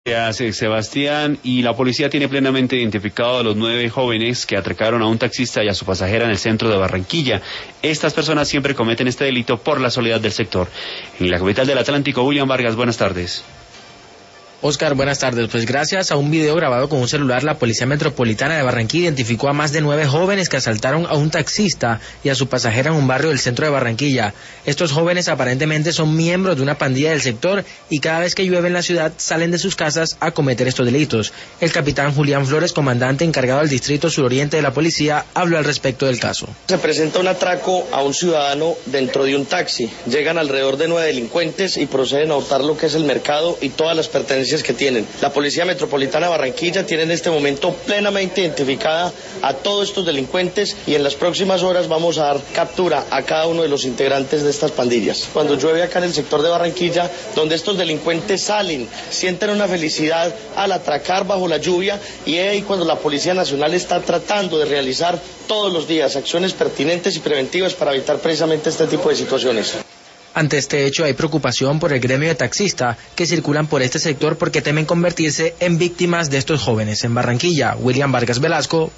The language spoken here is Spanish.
Gracias, Sebastián. Y la policía tiene plenamente identificado a los 9 jóvenes que atracaron a un taxista y a su pasajera en el centro de Barranquilla. Estas personas siempre cometen este delito por la soledad del sector. En la capital del Atlántico, William Vargas, buenas tardes. Oscar, buenas tardes. Pues gracias a un video grabado con un celular, la Policía Metropolitana de Barranquilla identificó a más de 9 jóvenes que asaltaron a un taxista y a su pasajera en un barrio del centro de Barranquilla. Estos jóvenes aparentemente son miembros de una pandilla del sector y cada vez que llueve en la ciudad salen de sus casas a cometer estos delitos. El capitán Julián Flores, comandante encargado del distrito suroriente de la policía, habló al respecto del caso. Se presenta un atraco a un ciudadano dentro de un taxi. Llegan alrededor de 9 delincuentes y proceden a hurtar lo que es el mercado y todas las pertenencias que tienen. La Policía Metropolitana de Barranquilla tiene en este momento plenamente identificada a todos estos delincuentes y en las próximas horas vamos a dar captura a cada uno de los integrantes de estas pandillas. Cuando llueve acá en el sector de Barranquilla, donde estos delincuentes salen, sienten una felicidad al atracar bajo la lluvia y es ahí cuando la Policía Nacional está tratando de realizar todos los días acciones pertinentes y preventivas para evitar precisamente este tipo de situaciones. Ante este hecho hay preocupación por el gremio de taxistas que circulan por este sector porque temen convertirse en víctimas de estos jóvenes. En Barranquilla, William Vargas Velasco.